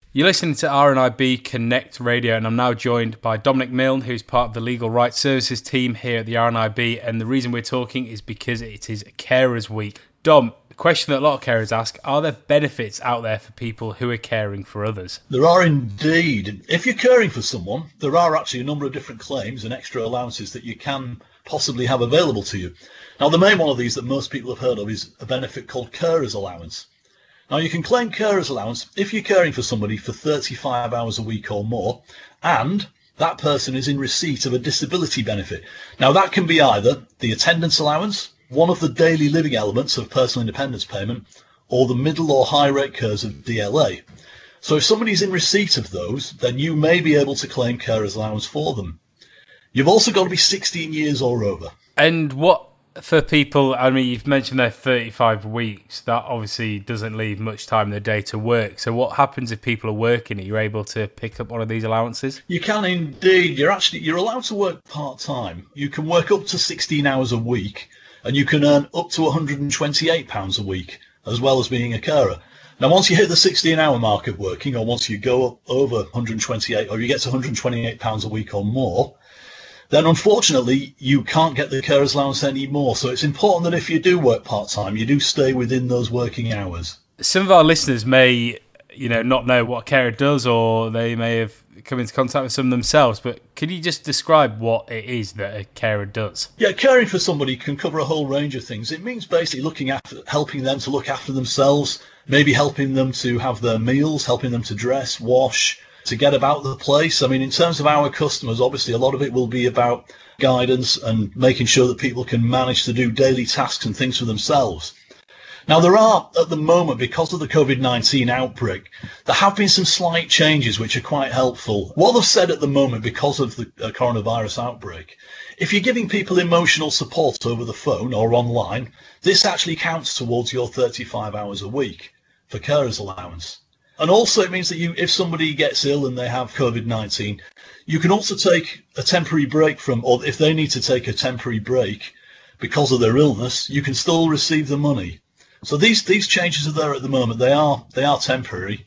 You're listening to RNIB Connect Radio, and I'm now joined by Dominic Milne, who's part of the Legal Rights Services team here at the RNIB, and the reason we're talking is because it is Carers Week. Dom, the question that a lot of carers ask, are there benefits out there for people who are caring for others? There are indeed. If you're caring for someone, there are actually a number of different claims and extra allowances that you can possibly have available to you. Now, the main one of these that most people have heard of is a benefit called Carers Allowance. Now, you can claim carers allowance if you're caring for somebody for 35 hours a week or more, and that person is in receipt of a disability benefit. Now, that can be either the attendance allowance, one of the daily living elements of personal independence payment, or the middle or high rate CARES of DLA. So if somebody's in receipt of those, then you may be able to claim carers allowance for them. You've also got to be 16 years or over. And what for people, I mean, you've mentioned they're 35 weeks. That obviously doesn't leave much time in the day to work. So what happens if people are working? Are you able to pick up one of these allowances? You can indeed. You're allowed to work part-time. You can work up to 16 hours a week, and you can earn up to £128 a week, as well as being a carer. Now, once you hit the 16-hour mark of working, or once you go up over 128, or you get to £128 a week or more, then unfortunately you can't get the carers allowance anymore. So it's important that if you do work part-time, you do stay within those working hours. Some of our listeners may, not know what a carer does, or they may have come into contact with some themselves, but could you just describe what it is that a carer does? Yeah, caring for somebody can cover a whole range of things. It means basically helping them to look after themselves, maybe helping them to have their meals, helping them to dress, wash, to get about the place. I mean, in terms of our customers, obviously a lot of it will be about guidance and making sure that people can manage to do daily tasks and things for themselves. Now, there are, at the moment, because of the COVID-19 outbreak, there have been some slight changes which are quite helpful. What they've said at the moment, because of the coronavirus outbreak, if you're giving people emotional support over the phone or online, this actually counts towards your 35 hours a week for carers allowance. And also it means that if somebody gets ill and they have COVID-19, you can also take a temporary break or if they need to take a temporary break because of their illness, you can still receive the money. So these changes are there at the moment. They are temporary,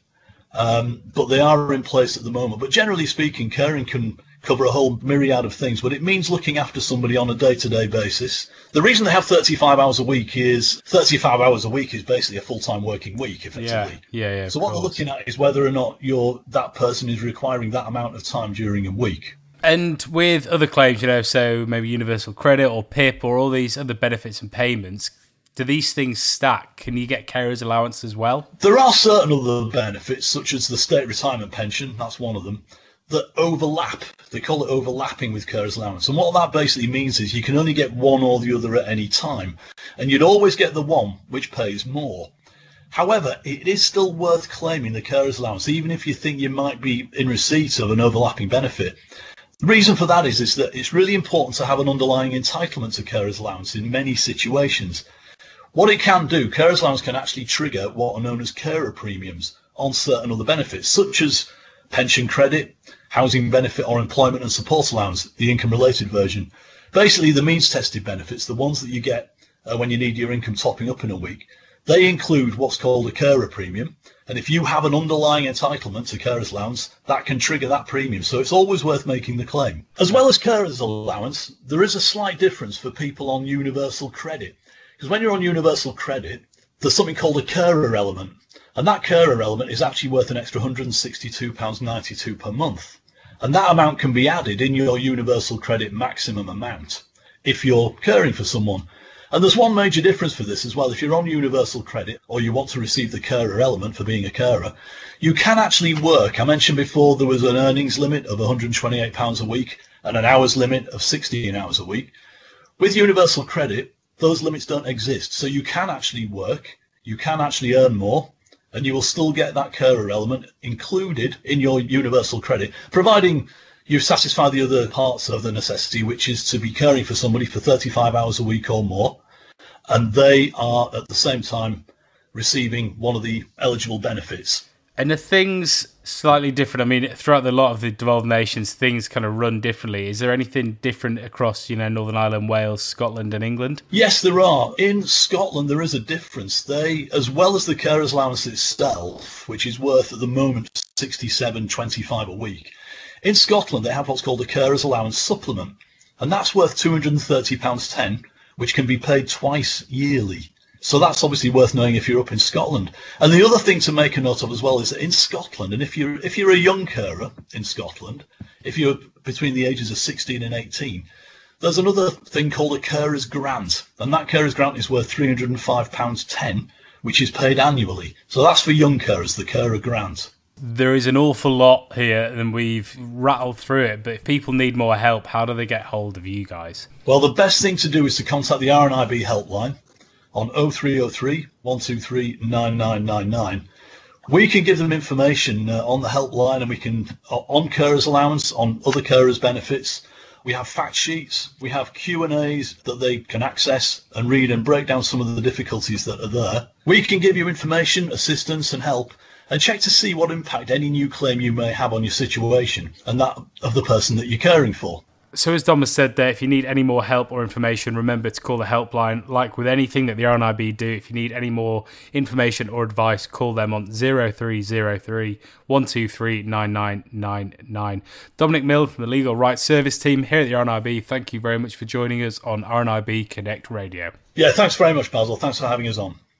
but they are in place at the moment. But generally speaking, caring can cover a whole myriad of things, but it means looking after somebody on a day-to-day basis. The reason they have 35 hours a week is 35 hours a week is basically a full-time working week, effectively. Yeah. So what they're looking at is whether or not that person is requiring that amount of time during a week. And with other claims, so maybe universal credit or PIP or all these other benefits and payments, do these things stack? Can you get carers allowance as well? There are certain other benefits, such as the state retirement pension, that's one of them, that overlap. They call it overlapping with carers allowance. And what that basically means is you can only get one or the other at any time. And you'd always get the one which pays more. However, it is still worth claiming the carers allowance, even if you think you might be in receipt of an overlapping benefit. The reason for that is that it's really important to have an underlying entitlement to carers allowance in many situations. What it can do, carers allowance can actually trigger what are known as carer premiums on certain other benefits, such as pension credit, housing benefit or employment and support allowance, the income-related version. Basically, the means-tested benefits, the ones that you get when you need your income topping up in a week, they include what's called a carer premium. And if you have an underlying entitlement to carers allowance, that can trigger that premium. So it's always worth making the claim. As well as carers allowance, there is a slight difference for people on universal credit. Because when you're on universal credit, there's something called a carer element. And that carer element is actually worth an extra £162.92 per month. And that amount can be added in your universal credit maximum amount if you're caring for someone. And there's one major difference for this as well. If you're on universal credit or you want to receive the carer element for being a carer, you can actually work. I mentioned before there was an earnings limit of £128 a week and an hours limit of 16 hours a week. With universal credit, those limits don't exist. So you can actually work, you can actually earn more, and you will still get that carer element included in your universal credit, providing you satisfy the other parts of the necessity, which is to be caring for somebody for 35 hours a week or more, and they are at the same time receiving one of the eligible benefits. And are things slightly different? I mean, throughout a lot of the devolved nations, things kind of run differently. Is there anything different across, Northern Ireland, Wales, Scotland and England? Yes, there are. In Scotland, there is a difference. They, as well as the carers allowance itself, which is worth at the moment £67.25 a week, in Scotland they have what's called a carers allowance supplement, and that's worth £230.10, which can be paid twice yearly. So that's obviously worth knowing if you're up in Scotland. And the other thing to make a note of as well is that in Scotland, and if you're a young carer in Scotland, if you're between the ages of 16 and 18, there's another thing called a carer's grant, and that carer's grant is worth £305.10, which is paid annually. So that's for young carers, the carer grant. There is an awful lot here, and we've rattled through it, but if people need more help, how do they get hold of you guys? Well, the best thing to do is to contact the RNIB helpline on 0303 123 9999. We can give them information on the helpline, and we can, on carers allowance, on other carers benefits. We have fact sheets, we have Q&As that they can access and read and break down some of the difficulties that are there. We can give you information, assistance and help, and check to see what impact any new claim you may have on your situation and that of the person that you're caring for. So as Dom has said there, if you need any more help or information, remember to call the helpline. Like with anything that the RNIB do, if you need any more information or advice, call them on 0303 123 9999. Dominic Milne from the Legal Rights Service team here at the RNIB, thank you very much for joining us on RNIB Connect Radio. Yeah, thanks very much, Basil. Thanks for having us on.